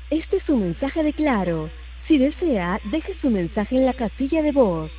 Este es un mensaje de Claro. Si desea, deje su mensaje en la casilla de voz.